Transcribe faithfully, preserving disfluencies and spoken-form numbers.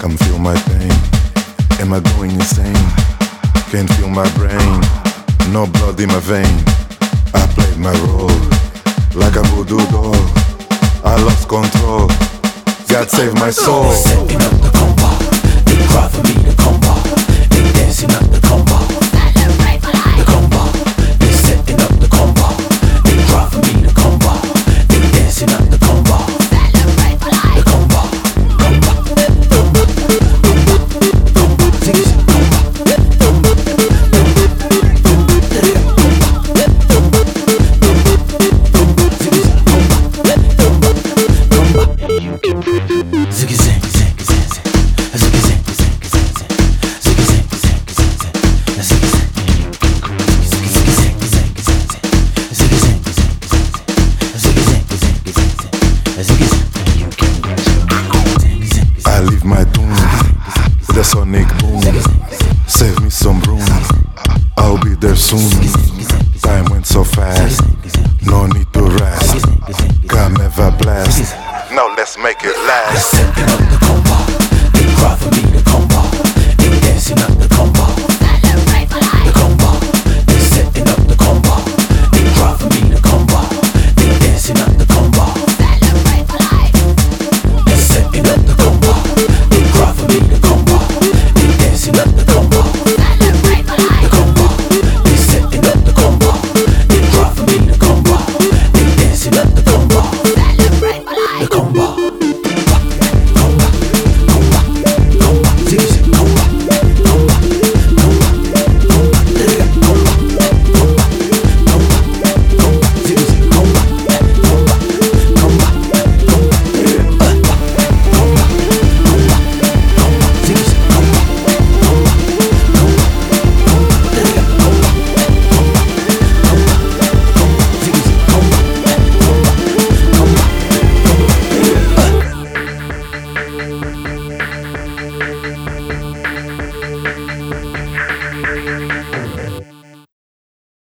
Come feel my pain. Am I going insane? Can't feel my brain. No blood in my vein. I played my role like a voodoo doll. I lost control. God save my soul. Setting up the combo. They cry for me to combo. They dancing up the combo. The combo. They setting up the combo. They cry for me to combo. They dancing up the combo. The combo. Combo. Combo. Combo. Combo. Ziggy zig combo. Combo. Ziggy zig zig zig zig. Ziggy zig zig zig zig. Ziggy zig zig zig zig. Ziggy zig. Ziggy zig zig zig zig. Ziggy zig zig zig zig. Ziggy zig zig zig zig. Ziggy zig. You can grab. I leave my tomb with a sonic boom. Save me some room. I'll be there soon. Time went so fast. No need to rest. Come have a blast. Now let's make it last. Setting up the combo.